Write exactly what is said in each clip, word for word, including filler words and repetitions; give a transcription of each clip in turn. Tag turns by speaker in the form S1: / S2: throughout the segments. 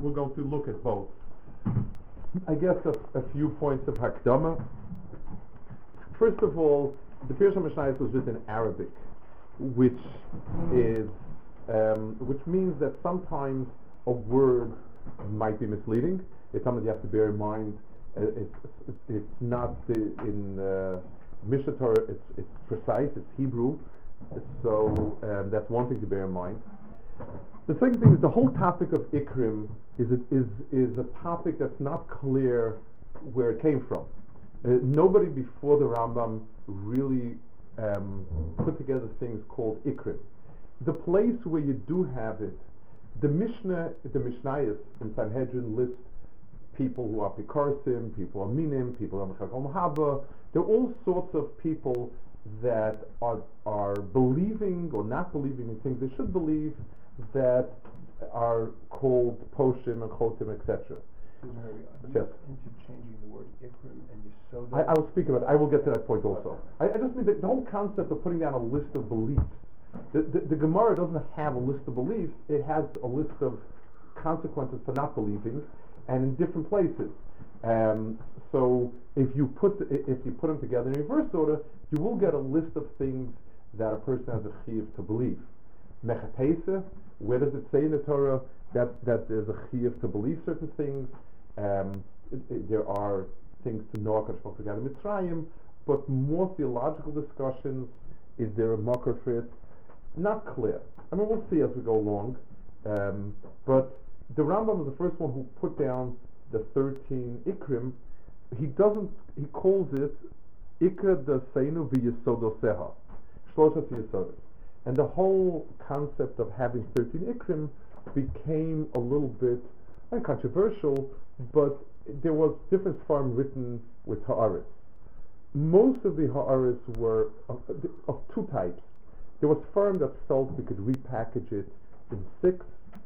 S1: we're going to look at both. I guess a, a few points of Hakdama. First of all, the Pirush HaMishnayos was written in Arabic, which is um, which means that sometimes a word might be misleading. It's something you have to bear in mind. Uh, it's, it's, it's not the, in uh, Mishnah Torah. It's it's precise. It's Hebrew, so um, that's one thing to bear in mind. The second thing is the whole topic of Ikrim is it is is a topic that's not clear where it came from. Uh, nobody before the Rambam really um, put together things called Ikrim. The place where you do have it, the Mishnah, the Mishnayos in Sanhedrin list people who are Pikarsim, people are Minim, people are Mechakol Mahaba. There are all sorts of people that are are believing or not believing in things they should believe that are called Poshim and Chotim, et cetera.
S2: Yes. Interchanging the word Ikrim and Yesoda.
S1: I, I will speak about it. I will get to that point also. I, I just mean that the whole concept of putting down a list of beliefs. The, the, the Gemara doesn't have a list of beliefs. It has a list of consequences for not believing, and in different places. Um, so if you put the, if you put them together in reverse order, you will get a list of things that a person has a chiyuv to believe. Mechatesa, where does it say in the Torah that, that there's a chiyuv to believe certain things? Um, it, it, there are things to know HaKadosh together Mitzrayim, but more theological discussions. Is there a makar for it? Not clear. I mean, we'll see as we go along. Um, but the Rambam was the first one who put down the thirteen Ikrim. He doesn't. He calls it Ikra Daseinu V'Yesodo Seha, Shloshat Yesodos. And the whole concept of having thirteen Ikrim became a little bit uncontroversial, but there was different form written with Ha'aris. Most of the Ha'aris were of, of two types. There was firm that felt we could repackage it in six.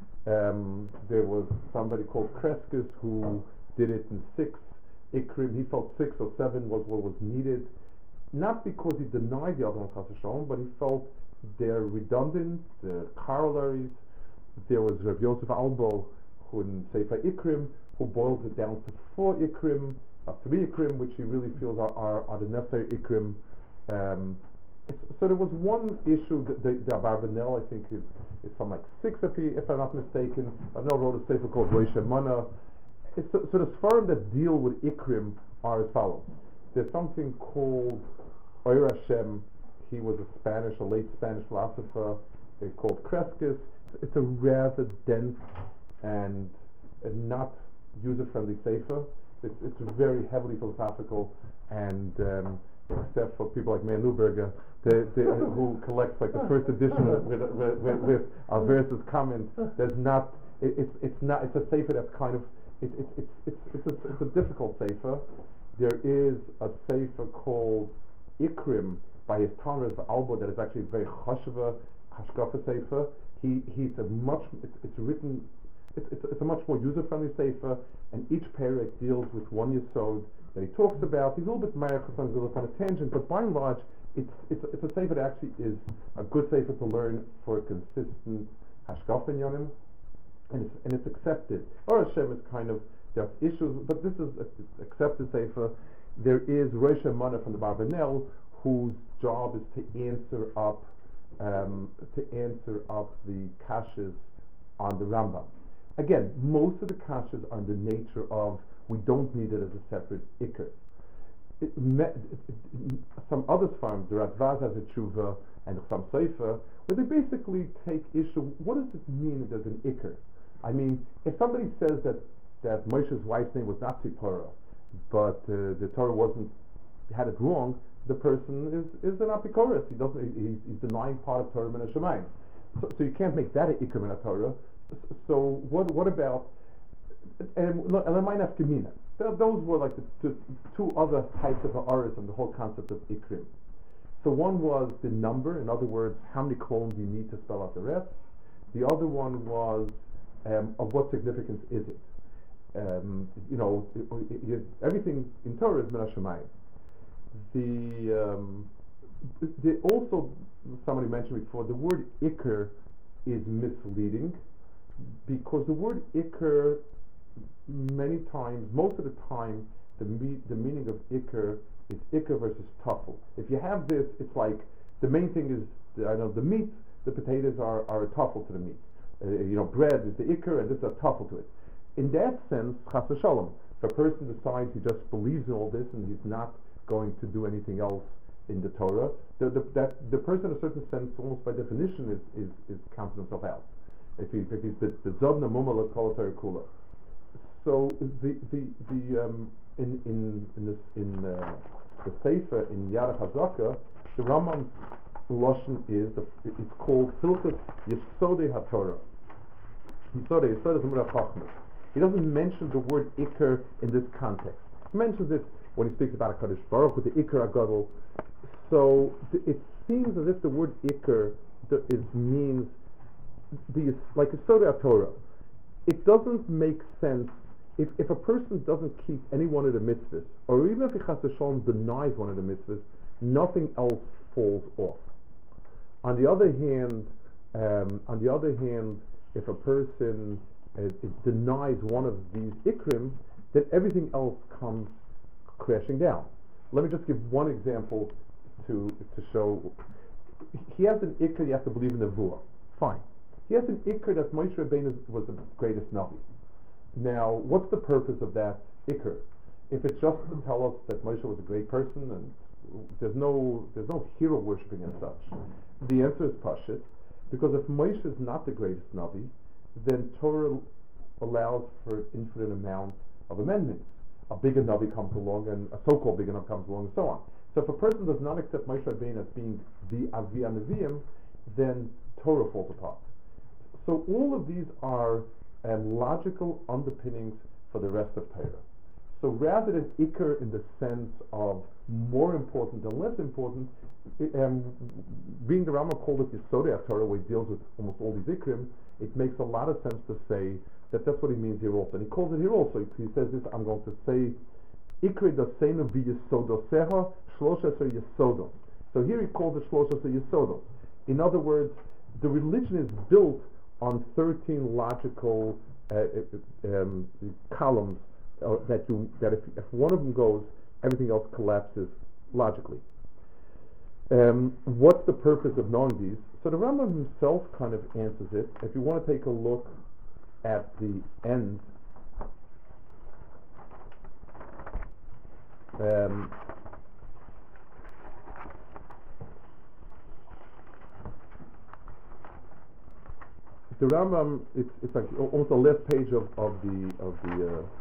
S1: Um, there was somebody called Kreskis who did it in six Ikrim. He felt six or seven was what was needed, not because he denied the other one, Chas v'Shalom, but he felt they're redundant, they're corollaries. There was Rav Yosef Albo, who in Sefer Ikrim, who boiled it down to four Ikrim, or three Ikrim, which he really feels are, are, are the necessary Ikrim. Um, so there was one issue, that the, the Abarbanel, I think, is, is something like six, if, he, if I'm not mistaken. I know wrote a Sefer called Rosh Mana. So, so the Sfarim that deal with Ikrim are as follows. There's something called Oyer Hashem. He was a Spanish, a late Spanish philosopher. They called Kreskis. It's a rather dense and, and not user-friendly sefer. It's, it's very heavily philosophical, and um, except for people like Meir Neuberger, the, the, who collects like the first edition with with, with, with Alvarez's comments. There's not. It, it's it's not. It's a sefer that's kind of. It, it, it's it's it's a, it's a difficult sefer. There is a sefer called Ikrim by his Tanras Albo that is actually very chashuva hashkafa sefer. He he's a much it's, it's written it's, it's it's a much more user friendly sefer, and each parak deals with one yesod that he talks about. He's a little bit maracus on a little kind of tangent, but by and large, it's it's it's a sefer that actually is a good sefer to learn for a consistent hashkafa in Yonim, and it's and it's accepted. Or Hashem is kind of there's issues, but this is an accepted sefer. There is Rosh Mana from the Barbanel, whose job is to answer up um, to answer up the kashas on the Rambam. Again, most of the kashas are in the nature of we don't need it as a separate ikr. It, me, it, it, some other farms, the Radvaz has a tshuva and some sefer, where they basically take issue. What does it mean if there's an ikr? I mean, if somebody says that that Moshe's wife's name was not Tzipora, but uh, the Torah wasn't had it wrong, the person is, is an apikoros. He doesn't. He, he's, he's denying part of Torah min hashamayim. So, so you can't make that an ikr min Torah. So what what about and Elamaynas Gemina? Those were like the, the two other types of ha'aris and the whole concept of ikrim. So one was the number, in other words, how many colons you need to spell out the rest. The other one was um, of what significance is it? Um, you know, it, it, it, everything in Torah is min hashamayim. The, um, the also somebody mentioned before the word ikr is misleading because the word ikr, many times, most of the time, the me- the meaning of ikr is ikr versus tafel. If you have this, it's like the main thing is the, I know the meat, the potatoes are, are a tafel to the meat. Uh, you know, bread is the ikr and this is a tafel to it. In that sense, chas v'shalom, if a person decides he just believes in all this and he's not going to do anything else in the Torah, the, the, that the person, in a certain sense, almost by definition, is is, is counting himself out. If he if he's the zobna mumala kol Torah kula. So the the the um, in in in this in uh, the Sefer in Yad HaZaka, the Rambam's lashon is the, it's called Hilchos Yesodei HaTorah. Yesodei Yesodei Zemura Chachmas. He doesn't mention the word ikr in this context. He mentions it when he speaks about a Kadosh Baruch with the ikr agadol. So th- it seems as if the word ikr th- is means the like Yesodei HaTorah. It doesn't make sense if if a person doesn't keep any one of the mitzvahs, or even if he chas v'shalom denies one of the mitzvahs, nothing else falls off. On the other hand, um, on the other hand, if a person uh, denies one of these ikrim, then everything else comes crashing down. Let me just give one example to to show. He has an ikr, you have to believe in the Nevuah. Fine. He has an ikr that Moshe Rabbeinu was the greatest Navi. Now, what's the purpose of that ikr? If it's just to tell us that Moshe was a great person and there's no there's no hero worshipping and such, the answer is pashit, because if Moshe is not the greatest Navi, then Torah allows for an infinite amount of amendments. A bigger Navi comes along, and a so-called bigger Navi comes along, and so on. So if a person does not accept Moshe Rabbeinu as being the Avi HaNeviim, then Torah falls apart. So all of these are um, logical underpinnings for the rest of Torah. So rather than ikr in the sense of more important than less important, um, being the Rambam called it Yesodei HaTorah, where he deals with almost all these ikrim, it makes a lot of sense to say that that's what he means here also. And he calls it here also. He says this, I'm going to say, ikr daseinu v'yesodoseha shloshaser yesodos. So here he calls it shloshaser yesodos. In other words, the religion is built on thirteen logical uh, um, columns uh, that you that if, if one of them goes, everything else collapses logically. Um, what's the purpose of knowing these? So the Rambam himself kind of answers it. If you want to take a look at the end, um, the Rambam, it's, it's like almost the last page of, of the of the. Uh,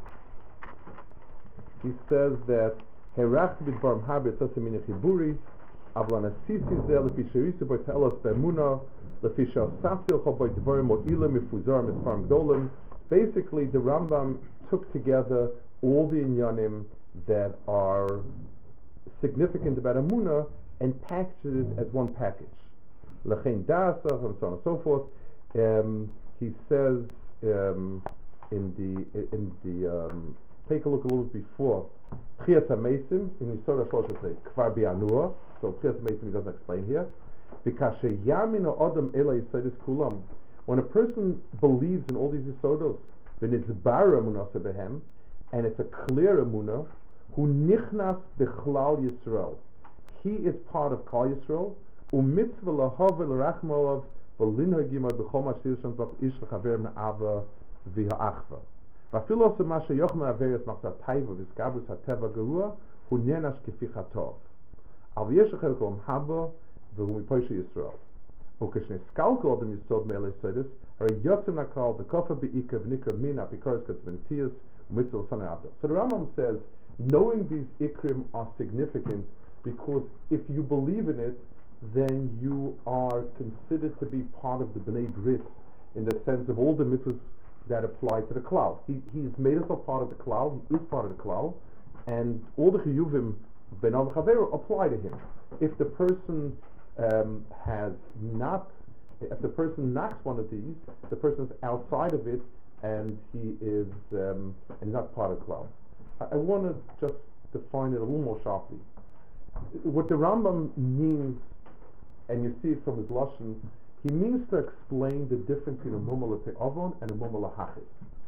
S1: he says that Herach b'dvarim habe tzasimini chiburi, avlan asisi zeh lefi sherisu b'telos b'emuna lefi shasafil cho b'dvarim o ilim mifuzar misfarm gdolim. Basically, the Rambam took together all the inyanim that are significant about Emunah and packaged it as one package. Lechein dasach and so on and so forth. Um, he says um, in the in the um, take a look a little bit before Tchias HaMeisim in Yisod HaShlosh say Kvar Bi'anua. So Tchias HaMeisim he doesn't explain here. Because Yamin Adam Ela Yisodis Kulam. When a person believes in all these Yisodos, then it's Bar Emunah Sebehem, and it's a clear Emunah, who nichnas b'chlal Yisrael. He is part of Klal Yisrael. U'mitzvah lahav v'lerachmolav. ולנהגים בכל מה שיש שם איש וחבר מאהבה והאחווה. ואפילו עושה מה שיוכם מעבר את מחסת טייבה וסגבוס הטבע גרוע, הוא נענש כפי חטאו. אבל יש אחר כל המחבה, והוא מפוישי ישראל. וכשנסקל כל אדם יסוד מאלה יסודס, הרי יוצא מהכלל וכופה בעיקר ונקרא מן אפיקורס כצבנתיאס ומצווה לסנה עבדה. So the Rambam says, knowing these ikrim are significant because if you believe in it, then you are considered to be part of the Bnei Brit in the sense of all the mitzvahs that apply to the klal. He he's made himself part of the klal. He is part of the klal, and all the chiyuvim ben al chaveru apply to him. If the person um, has not, if the person knocks one of these, the person is outside of it, and he is um, and not part of the klal. I, I want to just define it a little more sharply. What the Rambam means, and you see it from his lashon, He means to explain the difference between a mumala te'avon and a mumala hachis.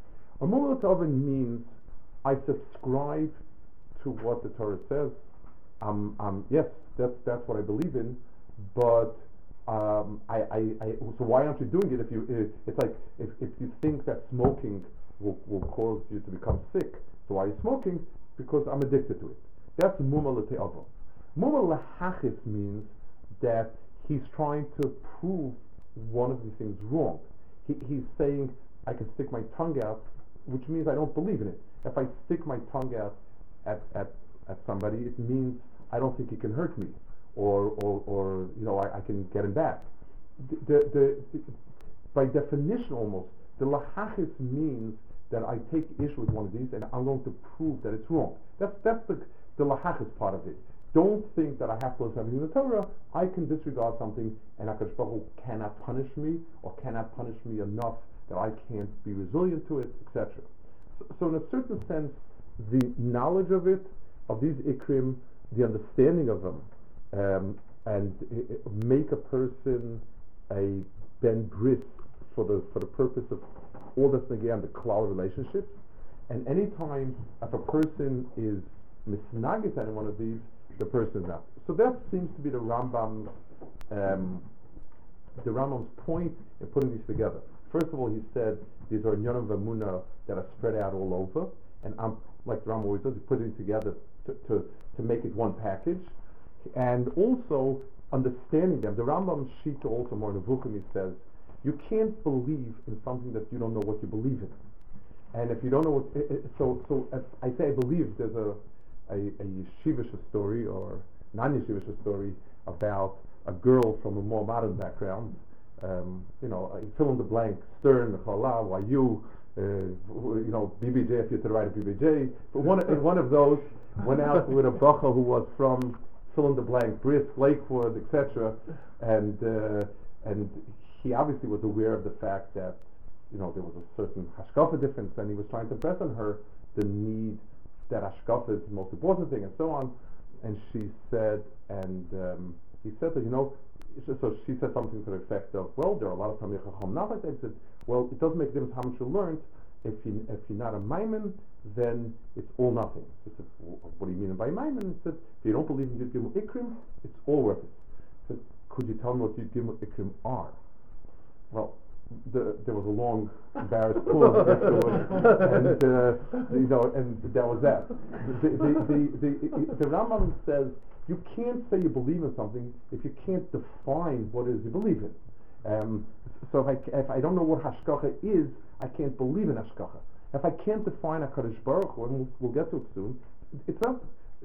S1: A mumala te'avon means I subscribe to what the Torah says. Um, um, yes, that's that's what I believe in, but um, I, I, I so why aren't you doing it? If you, if, it's like if, if you think that smoking will, will cause you to become sick, so why are you smoking? Because I'm addicted to it. That's mumala te'avon. Mumala hachis means that he's trying to prove one of these things wrong. He, he's saying I can stick my tongue out, which means I don't believe in it. If I stick my tongue out at at, at somebody, it means I don't think he can hurt me, or or, or you know I, I can get him back. The, the, the by definition, almost the lahachis means that I take issue with one of these and I'm going to prove that it's wrong. That's that's the the lahachis part of it. Don't think that I have to listen to everything in the Torah. I can disregard something, and HaKadosh Baruch Hu cannot punish me, or cannot punish me enough that I can't be resilient to it, et cetera. So, so in a certain sense, the knowledge of it, of these ikrim, the understanding of them, um, and uh, make a person a ben bris for the for the purpose of all that's again the klal relationships. And anytime if a person is misnagit any one of these, the person is not. So that seems to be the Rambam's um, the Rambam's point in putting these together. First of all, he said these are Nyonim V'Emunah that are spread out all over, and I'm like the Rambam always does, he put it together to, to to make it one package, and also understanding them. The Rambam Shita also more in the Vukim, he says you can't believe in something that you don't know what you believe in, and if you don't know what, it, it, so so as I say, I believe there's a a, a yeshivish story or non-yeshivish story about a girl from a more modern background. Um, you know, uh, fill in the blank, Stern, Chala, Y U, uh, you know, B B J if you had to write a B B J. But one, one of those went out with a bracha who was from fill in the blank, Brisk, Lakewood, et cetera. And uh, and he obviously was aware of the fact that, you know, there was a certain hashkafa difference, and he was trying to press on her the need that hashkafa is the most important thing, and so on. And she said, and um, he said that, you know, so she said something to the effect of, well, there are a lot of Talmidei Chacham not like that. He said, well, it doesn't make a difference how much you learned. If you if you're not a Maimon, then it's all nothing. He said, well, what do you mean by Maimon? He said, if you don't believe in Yud Gimel Ikrim, it's all worth it. He said, could you tell me what Yud Gimel Ikrim are? Well, the, there was a long, embarrassed pause afterwards, and uh, you know, and that was that. The the the, the, the, the Rambam says you can't say you believe in something if you can't define what it is you believe in. Um, so if I if I don't know what hashkacha is, I can't believe in hashkacha. If I can't define HaKadosh Baruch Hu, and we'll, we'll get to it soon, it's not.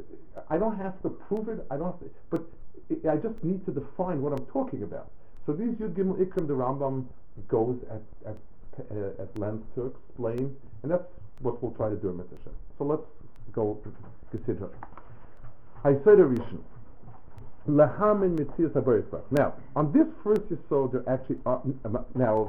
S1: I don't have to prove it. I don't have to, but it, I just need to define what I'm talking about. So these Yud Gimel Ikrim, the Rambam goes at at, uh, at length to explain, and that's what we'll try to do in Mitzvah Shem. So let's go consider. I said a Rishon. Lahamin Mitzias HaBorisbach. Now, on this first yesod, there actually are now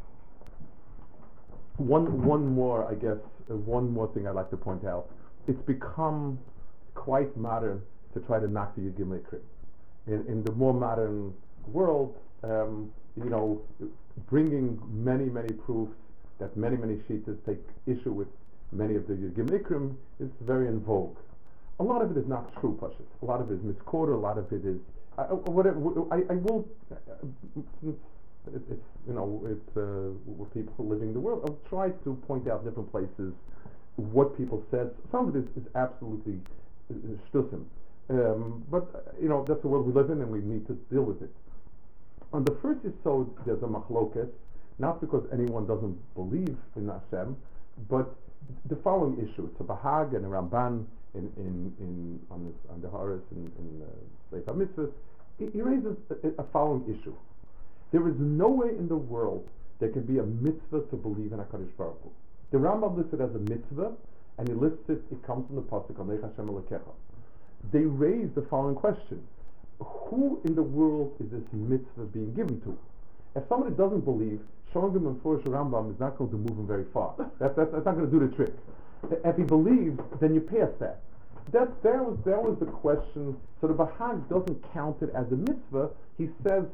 S1: one one more, I guess, uh, one more thing I'd like to point out. It's become quite modern to try to knock the Yud Gimel Ikrim. In in the more modern world, um, you know, bringing many many proofs that many many shittas take issue with many of the Yud Gimel Ikrim is very in vogue. A lot of it is not true, Pashut. A lot of it is misquoted. A lot of it is uh, whatever. I, I will. Uh, it, it's you know it's uh, with people living in the world. I'll try to point out different places what people said. Some of it is, is absolutely shtusim, um, but uh, you know that's the world we live in, and we need to deal with it. On the first yesod, there's a machloket, not because anyone doesn't believe in Hashem, but the following issue. It's a Bahag and a Ramban. In, in, in on, this, on the Horus in, in uh, Sefer Mitzvahs, he, he raises a, a following issue. There is no way in the world there can be a mitzvah to believe in HaKadosh Baruch Hu. The Rambam lists it as a mitzvah, and he lists it, it comes from the Pasuk, Anech Hashem Elokecha. They raise the following question. Who in the world is this mitzvah being given to? If somebody doesn't believe, showing him in Furish Rambam is not going to move him very far. That, that's, that's not going to do the trick. If he believes, then you pass that. That, that, was, that was the question. So the Bahag doesn't count it as a mitzvah. He says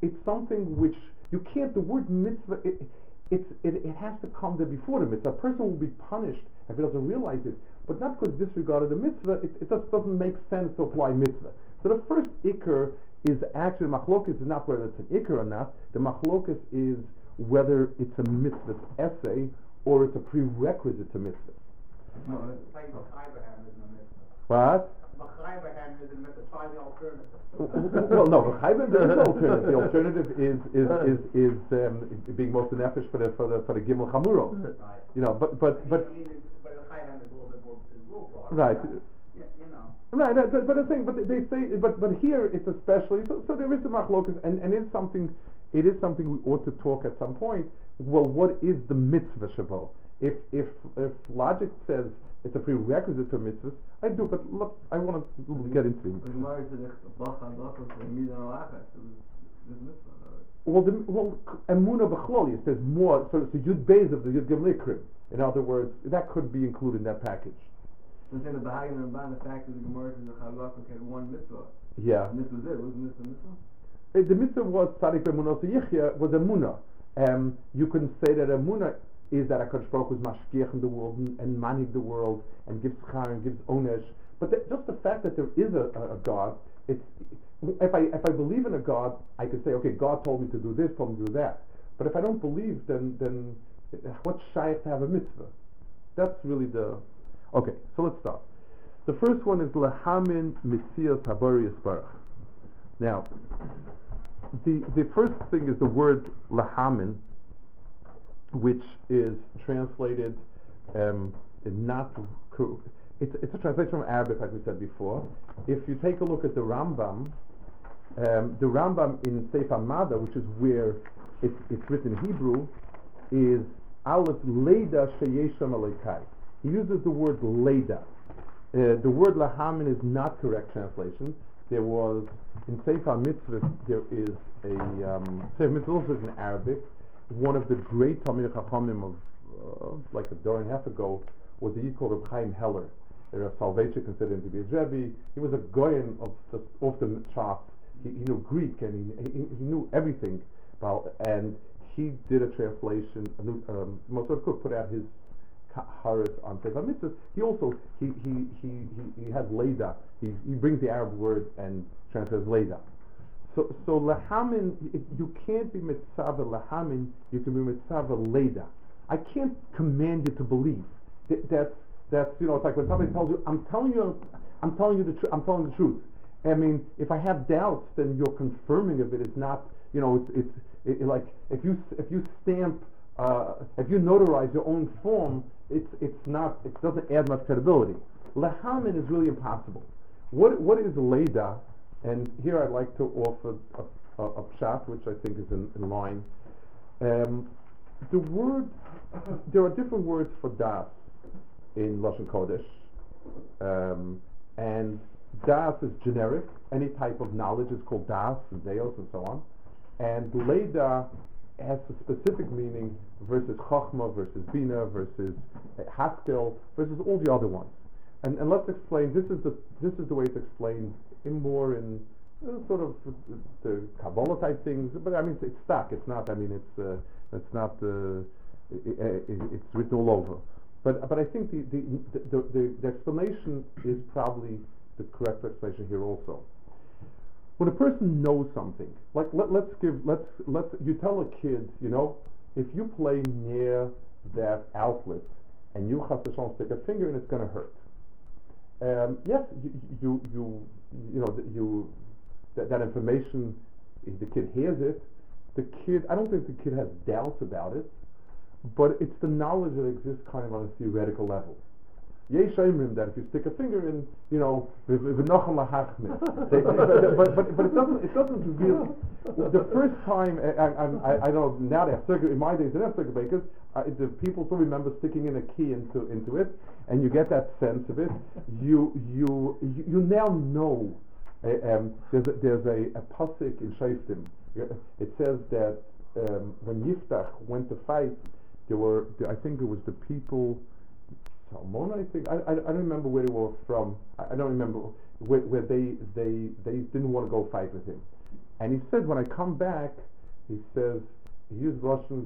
S1: it's something which you can't. The word mitzvah, it, it's it, it has to come there before the mitzvah. A person will be punished if he doesn't realize it, but not because disregarded the mitzvah. It, it just doesn't make sense to apply mitzvah. So the first ikr is actually machlokas is not whether it's an ikr or not. The machlokas is whether it's a mitzvah essay or it's a prerequisite to mitzvah.
S3: No, it's like Abraham isn't a mitzvah.
S1: What?
S3: Abraham isn't a mitzvah. Try the alternative.
S1: Well, no, Chayvim, there is an alternative. The alternative is is is, is um, being most nefesh for the for the for the gimel chamuro.
S3: Right.
S1: You know, but but but
S3: But the Chayvim is a little bit more is a little broader.
S1: right.
S3: Yeah, you know.
S1: Right, uh, but, but the thing, but they say, but but here it's especially so. So there is the machlokas, and and it's something. It is something we ought to talk at some point. Well, what is the mitzvah shavo? If if if logic says it's a prerequisite to mitzvahs, I do. But look, I want to get into it. Well, the, well, emuna b'chlolis. There's more. So it's the yud beis of the yud gemlikrim. In other words, that could be included in that package.
S4: So saying the Bahagi and Ramban, the fact that the Gemara says the Chalakuk had one mitzvah.
S1: Yeah.
S4: And this was it. Wasn't this the mitzvah?
S1: Uh, The mitzvah was tzadik b'emunos yichya was emuna. Um, you can say that emuna is that HaKadosh Baruch Hu is mashgiach in the world and, and manig the world and gives schar and gives onesh. But the, just the fact that there is a, a, a God, it's if I if I believe in a God, I can say, okay, God told me to do this, told me to do that. But if I don't believe, then then what's shaykh to have a mitzvah? That's really the okay. So let's start. The first one is lehamin mitzias habari yisbarach. Now, the the first thing is the word lehamin, which is translated um, not. It's, it's a translation from Arabic, like we said before. If you take a look at the Rambam, um, the Rambam in Sefer Mada, which is where it's, it's written in Hebrew, is Aleph Leida Sheyesham Alekai. He uses the word Leida. Uh, the word Lahamin is not correct translation. There was, in Sefer Mitzvah, there is a, um, Sefer Mitzvah also is in Arabic. One of the great Talmidei Chachamim of, uh, like a door and a half ago, was a Yid called Reb Chaim Heller. Rav Soloveitchik considered him to be his Rebbe. He was a goyen of the, off the charts. He, he knew Greek and he, he, he knew everything about, and he did a translation. Um, Moshe Cook put out his Haris on Sefer Mitzvah. He also he he he he, he has Leida. He he brings the Arab word and translates Leida. So so lahamin, you can't be mitzvah lahamin. You can be mitzvah Leida. I can't command you to believe. That, that's that's you know it's like when somebody tells you I'm telling you I'm telling you the truth I'm telling the truth. I mean, if I have doubts, then your confirming of it is not you know it's it's it, it, like if you if you stamp uh, if you notarize your own form, it's it's not it doesn't add much credibility. Lehamin is really impossible. What what is Leida? And here I'd like to offer a, a, a pshat, which I think is in, in line. Um, the word there are different words for das in Lashon Kodesh, um, and das is generic. Any type of knowledge is called das and deos and so on. And Leida has a specific meaning versus Chochmah, versus Bina, versus uh, Haskel, versus all the other ones. And, and let's explain. This is the this is the way it's explained in more in uh, sort of uh, the Kabbalah type things. But I mean, it's, it's stuck. It's not. I mean, it's uh, it's not. Uh, it, it, it's written all over. But but I think the the, the the the explanation is probably the correct explanation here also. When a person knows something, like let, let's give let's let's you tell a kid, you know, if you play near that outlet and you have to stick a finger and it's going to hurt. Um, yes, you you you you know you that, that information, the kid hears it. The kid, I don't think the kid has doubts about it. But it's the knowledge that exists kind of on a theoretical level. Yesh Oimrim that if you stick a finger in, you know, v'nochem lahachmir. But but but it doesn't it doesn't really. The first time I I, I, I don't know now they have circuit in my days they didn't have circuit breakers. Uh, the people still remember sticking in a key into into it, and you get that sense of it. You you you, you now know. Uh, um, there's a, there's a, a pasuk in Shoftim. It says that um, when Yiftach went to fight. There were, I think it was the people, Salmon, I think, I, I, I don't remember where they were from, I, I don't remember, where, where they, they, they didn't want to go fight with him. And he said, when I come back, he says, he used Russian,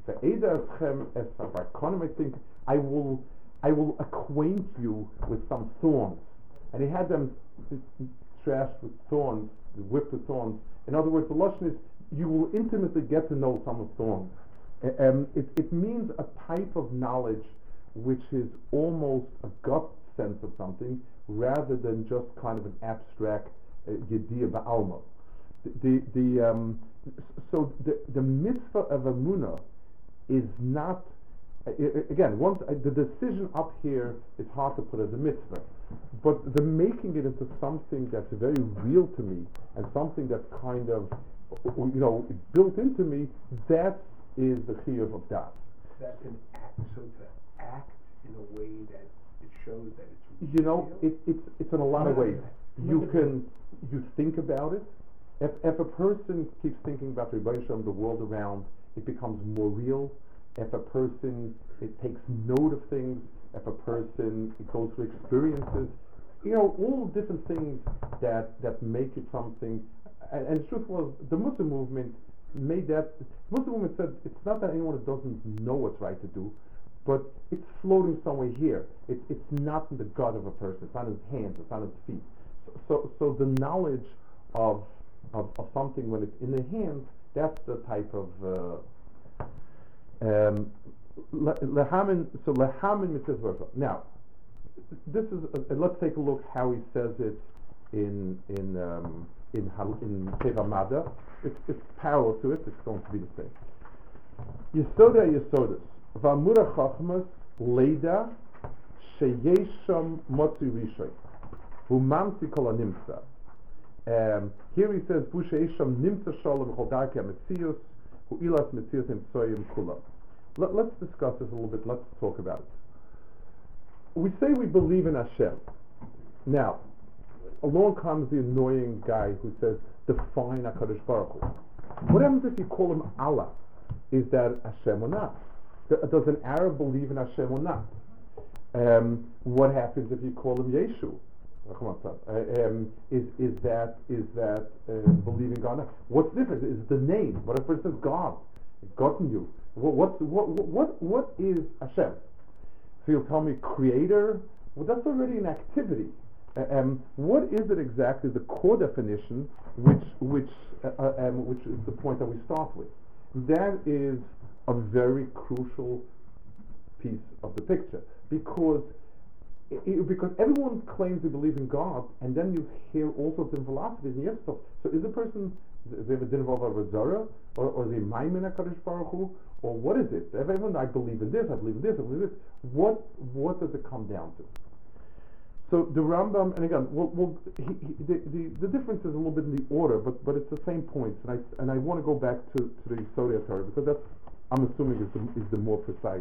S1: I think, I will, I will acquaint you with some thorns. And he had them trashed with thorns, whipped with thorns. In other words, the Lashon is, you will intimately get to know some of thorns. Um, it, it means a type of knowledge which is almost a gut sense of something, rather than just kind of an abstract yediyah uh, ba'alma. The, the, the, um, so the, the mitzvah of Emunah is not, uh, again, once uh, the decision up here is hard to put as a mitzvah, but the making it into something that's very real to me and something that's kind of, you know, built into me, that is the chiyuv of das.
S2: That's an act, so to act in a way that it shows that it's
S1: You know,
S2: real?
S1: it, it's it's in a lot of ways. You can you think about it. If if a person keeps thinking about the Rebbeinu Shalom, the world around, it becomes more real. If a person it takes note of things, if a person it goes through experiences, you know, all different things that that make it something. And, and the truth was, the Muslim movement made that. The Muslim movement said it's not that anyone doesn't know what's right to do, but it's floating somewhere here. It's it's not in the gut of a person. It's not in his hands. It's not in his feet. So so, so the knowledge of, of of something when it's in the hands, that's the type of uh, um, lehamin. So lehamin mitzvah. Now, this is uh, let's take a look how he says it in in um, in in Teva Mada. It's it's parallel to it. It's going to be the same. Yesoda Yesodas. V'amura chachmas leida sheyesham motzi rishoy v'umamti kol hanimtza. Here he says v'u sheyesham nimtza shalom v'chol darkei hametzius v'u'ilas metzius emtzoyim kula. Let's discuss this a little bit. Let's talk about it. We say we believe in Hashem. Now, along comes the annoying guy who says, define HaKadosh Baruch Hu. What happens if you call him Allah? Is that Hashem or not? Does an Arab believe in Hashem or not? Um, what happens if you call him Yeshu? Uh, um, is is that is that uh, believing God? What's different is the name. What if it says God? Gotten you. What what what what what is Hashem? So you'll tell me Creator. Well, that's already an activity. Uh, um, what is it exactly? The core definition, which which uh, uh, um, which is the point that we start with. That is a very crucial piece of the picture, because it, it, because everyone claims they believe in God, and then you hear all sorts of philosophies and yes stuff. So is the person, they have a din of a Zara, or or the Maimin HaKadosh Baruch Hu, or what is it? Everyone, I believe in this, I believe in this, I believe in this. What what does it come down to? So the Rambam, and again, we'll, we'll, he, he, the, the the difference is a little bit in the order, but but it's the same points, and I and I want to go back to, to the Yesodei Torah, because that's, I'm assuming, is the, is the more precise.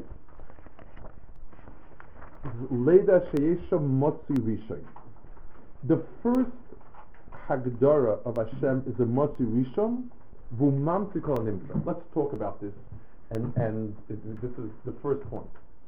S1: Leda sheyesha motzi rishay. The first hagdara of Hashem is a motzi rishon, v'umamti kol nimtza. Let's talk about this, and and it, this is the first point.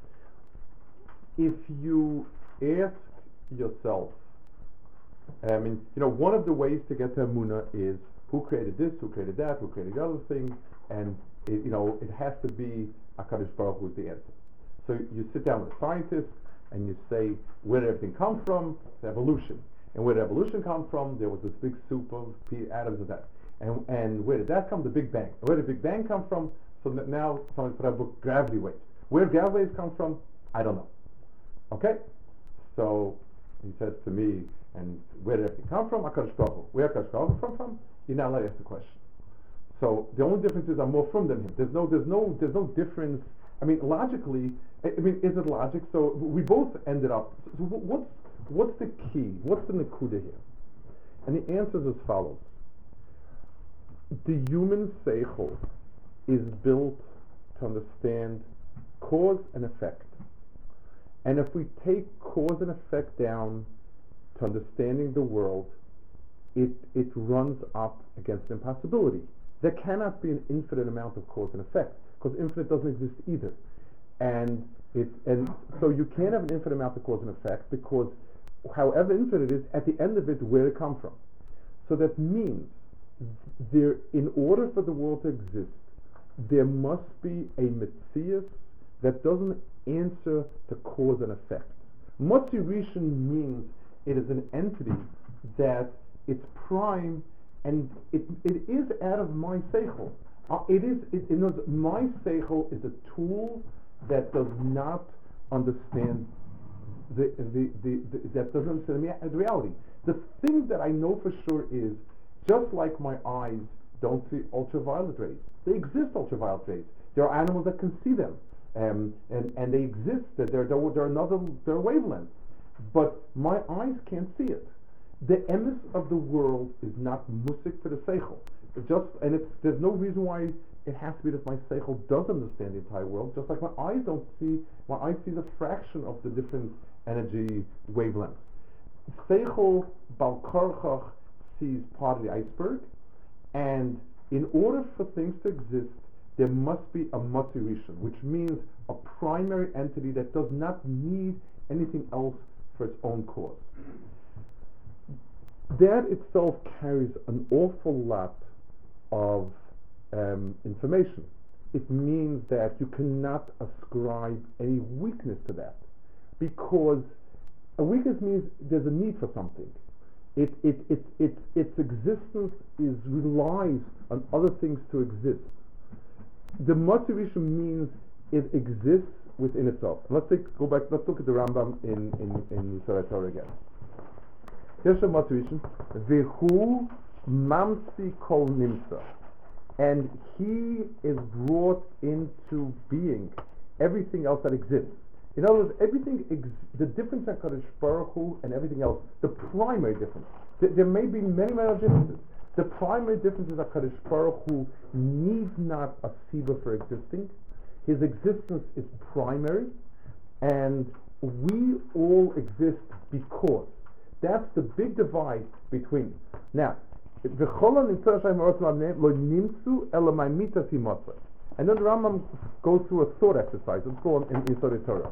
S1: If you ask yourself, I mean, you know, one of the ways to get to Emunah is who created this, who created that, who created the other thing, and it, you know, it has to be HaKadosh Baruch Hu is the answer. So you sit down with a scientist and you say, where did everything come from? It's evolution. And where did evolution come from? There was this big soup of p- atoms of that. And and where did that come? The Big Bang. And where did the Big Bang come from? So that now somebody put out a book, Gravity Waves. Where gravity waves come from? I don't know. Okay? So he says to me, and where did everything come from? HaKadosh Baruch Hu. Where HaKadosh Baruch Hu come from? You're not allowed to ask the question. So the only difference is I'm more from than him. There's no, there's no, there's no difference. I mean, logically, I, I mean, is it logic? So we both ended up. So what's what's the key? What's the nekuda here? And the answer is as follows: the human seichel is built to understand cause and effect. And if we take cause and effect down to understanding the world, it it runs up against an impossibility. There cannot be an infinite amount of cause and effect, because infinite doesn't exist either. And it's and so you can't have an infinite amount of cause and effect, because however infinite it is, at the end of it, where it come from. So that means there, in order for the world to exist, there must be a Metzias that doesn't answer to cause and effect. Motzi Rishon means it is an entity that it's prime and it, it is out of my seichel. Uh, it is, it, it knows my seichel is a tool that does not understand the, the, the, the that doesn't understand the reality. The thing that I know for sure is, just like my eyes don't see ultraviolet rays, they exist ultraviolet rays. There are animals that can see them, um, and and they exist. That they're they're, they're another they're wavelengths, but my eyes can't see it. The emes of the world is not musik for the seichel. It just and it's there's no reason why it has to be that my seichel does understand the entire world. Just like my eyes don't see, my eyes see the fraction of the different energy wavelengths. Seichel Bal Korchach sees part of the iceberg, and in order for things to exist, there must be a Motzi Rishon, which means a primary entity that does not need anything else for its own cause. That itself carries an awful lot of um, information. It means that you cannot ascribe any weakness to that, because a weakness means there's a need for something. It, it, it, it, its existence is relies on other things to exist. The Motzi Rishon means it exists within itself. Let's take, go back. Let's look at the Rambam in in in Yisrael Torah again. Here's the Motzi Rishon. Vehu mamsi kol nimsa, and he is brought into being everything else that exists. In other words, everything, ex- the difference in Kadosh Baruch Hu and everything else, the primary difference, th- there may be many, many other differences. The primary difference is that Kadosh Baruch Hu needs not a siva for existing. His existence is primary, and we all exist because. That's the big divide between. Now, and then the Rambam goes through a thought exercise. Let's go on in Yisodei Torah.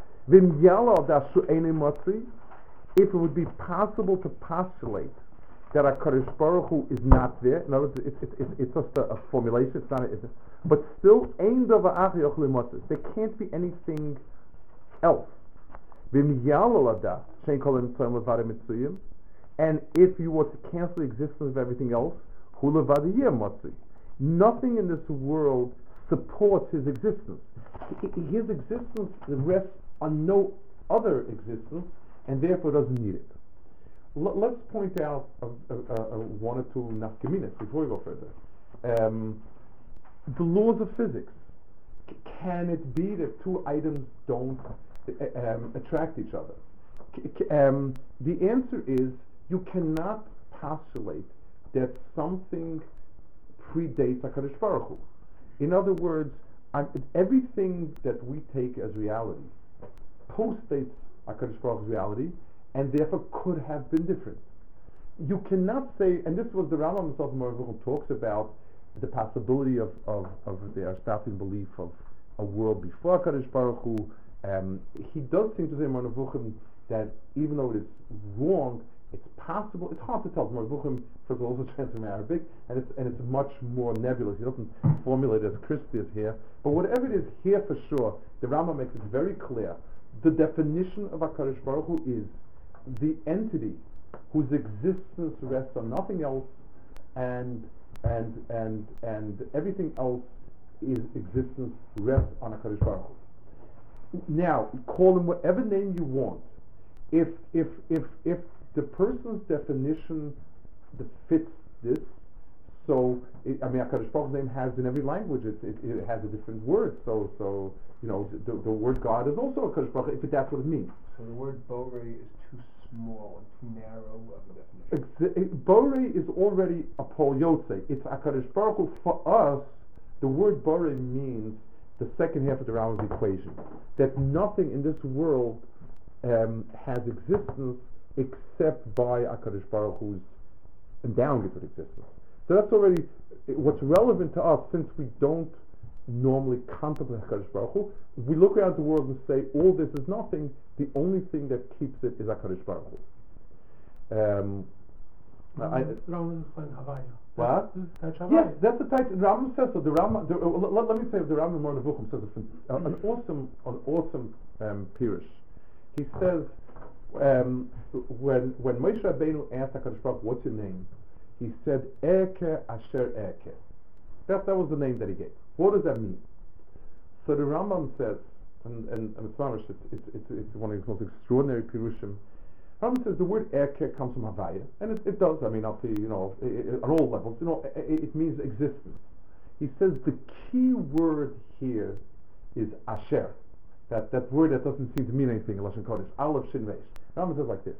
S1: If it would be possible to postulate that a Kadosh Baruch Hu is not there, in other words, it's, it's, it's, it's just a, a formulation, it's not a, it's a, but still, there can't be anything else. And if you were to cancel the existence of everything else, nothing in this world supports his existence. His existence rests on no other existence, and therefore doesn't need it. L- let's point out a, a, a one or two nafkaminas before we go further. Um, the laws of physics. C- can it be that two items don't uh, um, attract each other? C- c- um, the answer is you cannot postulate that something predates HaKadosh Baruch Hu. In other words, I'm, everything that we take as reality postdates HaKadosh Baruch Hu's reality, and therefore could have been different. You cannot say, and this was the Rambam himself, Moreh talks about the possibility of, of, of the starting belief of a world before HaKadosh Baruch Hu. Um, he does seem to say, Moreh, that even though it is wrong, it's possible. It's hard to tell. Moreh first of all also translated from Arabic, and it's and it's much more nebulous. He doesn't formulate as crispy as here. But whatever it is here, for sure, the Rambam makes it very clear. The definition of HaKadosh Baruch Hu is the entity whose existence rests on nothing else, and and and and everything else is existence rests on HaKadosh Baruch Hu. Now, call him whatever name you want. If if if if the person's definition that fits this, so it, I mean, HaKadosh Baruch Hu's name has in every language. It, it, it has a different word. So so you know the, the word God is also HaKadosh Baruch Hu, if that's what it means.
S2: So the word Borei is too small and too narrow of a definition.
S1: Ex- Borei is already a Pol Yotzei. It's HaKadosh Baruch Hu. For us, the word Borei means the second half of the Rambam's equation, that nothing in this world um, has existence except by HaKadosh Baruch Hu's endowing it with existence. So that's already what's relevant to us, since we don't normally contemplate HaKadosh Baruch Hu. We look around the world and say, all this is nothing. The only thing that keeps it is HaKadosh Baruch Hu. Um, I,
S5: Rambam explained Havaya.
S1: What?
S2: That's how
S1: Yes, that's the type. The Rambam says so. The Rambam. The, uh, let, let me say, the Rambam Moreh Nevuchim says a, an awesome, an awesome um, pirush. He says um, when when Moshe Rabbeinu asked Hakadosh Baruch Hu, "What's your name?" He said, "Eke Asher Eke." That that was the name that he gave. What does that mean? So the Rambam says, and and, and it's, mamish, it's, it's it's it's one of his most extraordinary pirushim. Rambam says the word Eke comes from Havaya, and it, it does. I mean, up to you know, it, it, on all levels, you know, it, it means existence. He says the key word here is Asher. That that word that doesn't seem to mean anything in Lashon Kodesh. Aleph Shin Reish. Rambam says like this: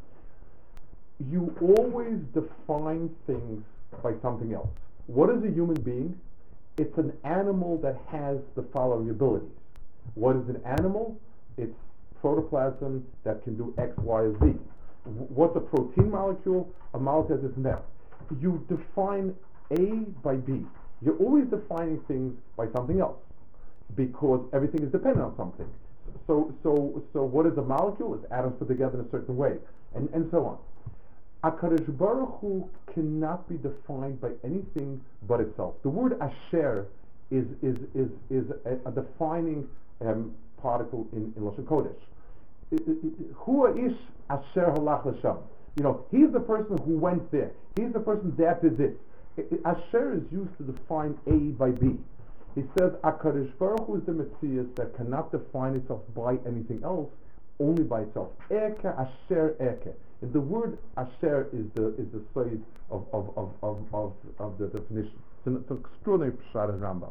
S1: you always define things by something else. What is a human being? It's an animal that has the following abilities. What is an animal? It's protoplasm that can do X, Y, or Z. W- what's a protein molecule? A molecule that is that. You define A by B. You're always defining things by something else because everything is dependent on something. So, so, so, what is a molecule? It's atoms put together in a certain way, and and so on. HaKadosh Baruch Hu cannot be defined by anything but itself. The word Asher is is is is a, a defining um, particle in, in Lashon Kodesh. Hu ish Asher halach l'sham. You know, he's the person who went there. He's the person that did this. Asher is used to define A by B. He says HaKadosh Baruch Hu is the Metzias that cannot define itself by anything else, only by itself. Eke Asher Eke. And the word Asher is the is the side of of, of, of, of of the definition. It's an, it's an extraordinary pshat in Rambam.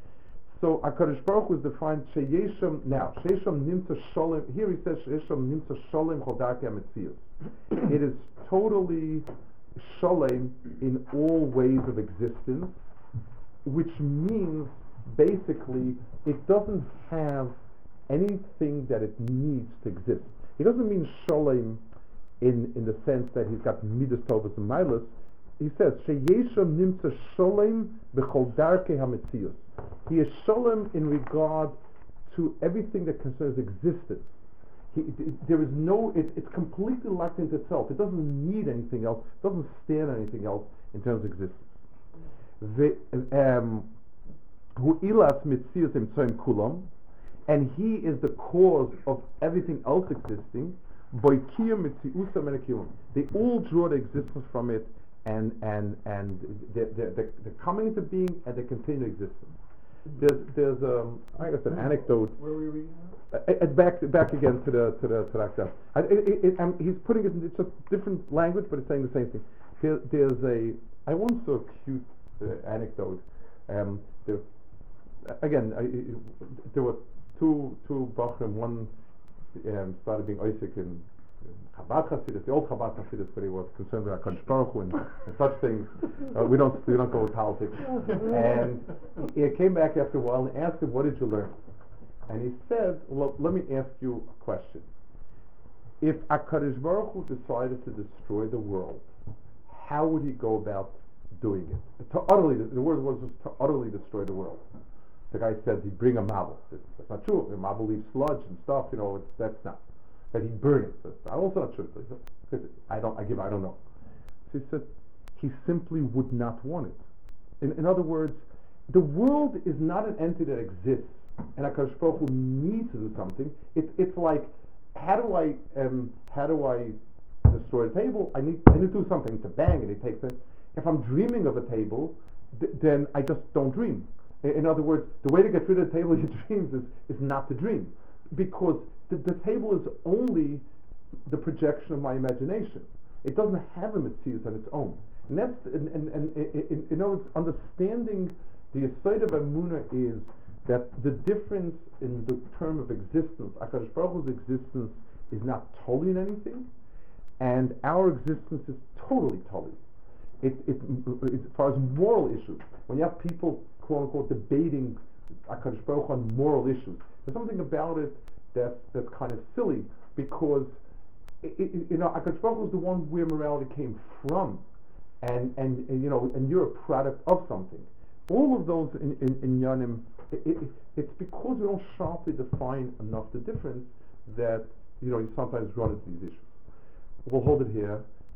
S1: So HaKadosh Baruch Hu is defined Sheyeshem. Now Sheyeshem Nimtza Sholem. Here he says Sheyeshem Nimtza Sholem Chodake HaMetzias. It is totally Sholem in all ways of existence, which means basically it doesn't have anything that it needs to exist. It doesn't mean Sholem in, in the sense that he's got midas tovas and milas. He says Sheyeshem Nimtza Sholem B'chol Darkei HaMetzius. He is Sholem in regard to everything that concerns existence. He, it, there is no, it, it's completely locked into itself. It doesn't need anything else. It doesn't stand on anything else in terms of existence. The, um, Hu ilas mitzias emtzoim kulam, and he is the cause of everything else existing. Boikiyam mitziusa menekiyum. They all draw their existence from it, and and and they're, they're, they're coming into being and they continue existence. There's there's um I guess an anecdote.
S2: Where were we reading now?
S1: Uh, uh, back back again to the to the to that. I, it, it, um, he's putting it in it's just different language, but it's saying the same thing. There, there's a I once saw a cute uh, anecdote. Um, there, again, I, it, there were two two bachrim. One um, started being Isaac in Chabad Hasidus, the old Chabad Hasidus, but he was concerned with HaKadosh Baruch Hu and, and such things. Uh, we don't we don't go with politics. And he came back after a while and asked him, "What did you learn?" And he said, "Well, let me ask you a question. If HaKadosh Baruch Hu decided to destroy the world, how would he go about doing it? To utterly, the word was just to utterly destroy the world." The guy said he'd bring a marble. That's not true. The marble leaves sludge and stuff. You know, it's, that's not. That he'd burn it. That's also not true. Because I don't. I give. I don't know. So he said he simply would not want it. In, in other words, the world is not an entity that exists, and HaKadosh Baruch Hu needs to do something. It's it's like how do I um, how do I destroy a table? I need I need to do something to bang it. It takes it. If I'm dreaming of a table, th- then I just don't dream. In other words, the way to get rid of the table of your dreams is, is not to dream. Because the, the table is only the projection of my imagination. It doesn't have a metzius on its own. And that's, and, and, and, and in other words, understanding the aside of Emunah is that the difference in the term of existence, HaKadosh Baruch Hu's existence is not totally in anything, and our existence is totally totally. It, it, it, as far as moral issues, when you have people quote unquote debating HaKadosh Baruch Hu on moral issues, there's something about it that that's kind of silly because it, it, you know HaKadosh Baruch Hu is the one where morality came from, and, and and you know and you're a product of something. All of those in in, in Yanim, it, it, it's because we don't sharply define enough the difference that you know you sometimes run into these issues. We'll hold it here.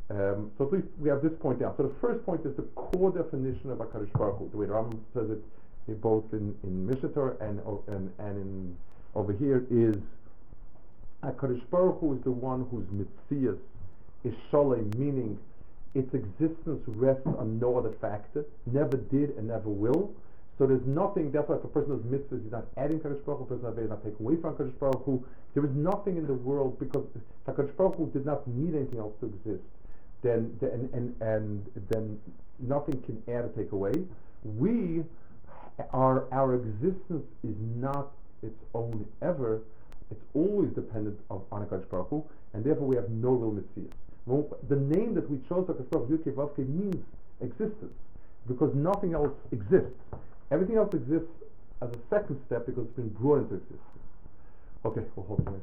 S1: Um, so at least we have this point down. So the first point is the core definition of HaKadosh Baruch Hu. The way Rambam says it, eh, both in in Mishnah Torah and o- and and in over here is HaKadosh Baruch Hu is the one whose mitzias is sholem, meaning its existence rests on no other factor, never did and never will. So there's nothing. That's why if a person does mitzvahs, he's not adding HaKadosh Baruch Hu. A person does aveiros, not taking away from HaKadosh Baruch Hu. There is nothing in the world because HaKadosh Baruch Hu did not need anything else to exist. Then, then and, and then nothing can add or take away. We, our our existence is not its own ever. It's always dependent of, on HaKadosh Baruch Hu, and therefore we have no real mitzias. Well, the name that we chose, HaKadosh Baruch Hu, Yud Kei Vav Kei, means existence, because nothing else exists. Everything else exists as a second step because it's been brought into existence. Okay, we'll hold it.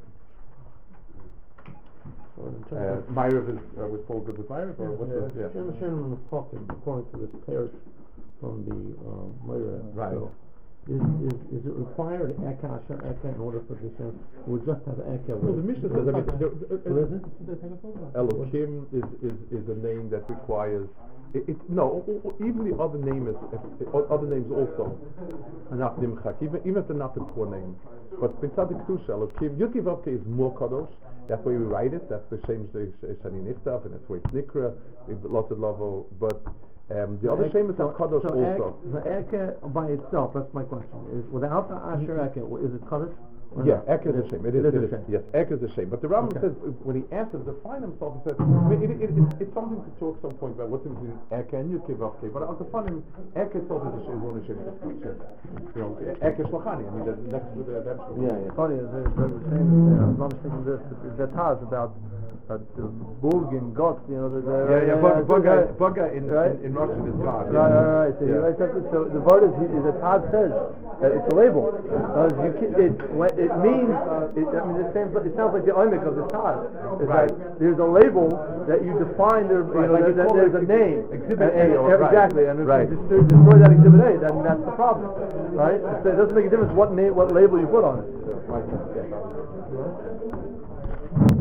S1: Uh, Myrav is, uh, was Paul good with Myrav, or what's the, yeah.
S5: Shem Hashem was talking according to this parish from the um, Myrav.
S1: Right.
S5: So is, is, is it required Eka Asher Eka in order for this? We'll just have Eka.
S1: Well, the Mishnah says, I mean, the, the,
S5: What is it?
S1: Elohim is, is, is a name that requires, it, it, no, o- o- even the other name is, if, o- other names also are not Nimchak, even, even if they're not the core name. But Mitzad Kedusha, Elohim, Yud Kei Vav Kei is more Kadosh. That's why we write it. That's the Shem Shani Niftav, and that's why it's Nikra, lots of Lavo. But um, the other Shem is
S5: so,
S1: Kadosh
S5: so
S1: also.
S5: Ek, the Eka by itself, that's my question. Is without the Asher Eka, is it Kadosh? or
S1: Yeah,
S5: not?
S1: Ek is a shame. It is.
S5: It
S1: It
S5: is
S1: is.
S5: a shame.
S1: Yes, Ek is a shame. But the Rambam
S5: Okay.
S1: says uh, when he asked him to define himself, he says, I mean, it, it, it, it's, it's something to talk some point about what's in between Ek and Yud Kei Vav Kei. But I'll define him. Ek itself is a shame. One shame. You know, Ek is Lachani. I mean, the next to the that's
S5: Yeah, yeah.
S4: Funny, is it, the same, you know, I'm thinking this, the Taz about uh, the Bug and Gott, you know, the, the
S1: Yeah, yeah. Bug, Bugga, Bugga in,
S4: Right?
S1: in, in Russian is God.
S4: Right, right, right. So, he writes up, so the word is, he, the Taz says that it's a label. Uh, you can, it, when, it means, it, I mean, it sounds, it sounds like the omic of the Taz. It's
S1: Right.
S4: like there's a label that you define, there, you
S1: Right,
S4: know,
S1: like
S4: that,
S1: you
S4: that
S1: call
S4: there's
S1: it
S4: a name.
S1: Exhibit
S4: And- and-
S1: A or- right.
S4: Exactly, and if
S1: Right.
S4: you destroy, destroy that Exhibit A, then that's the problem. Right? So it doesn't make a difference what name, what label you put on it.
S1: Right.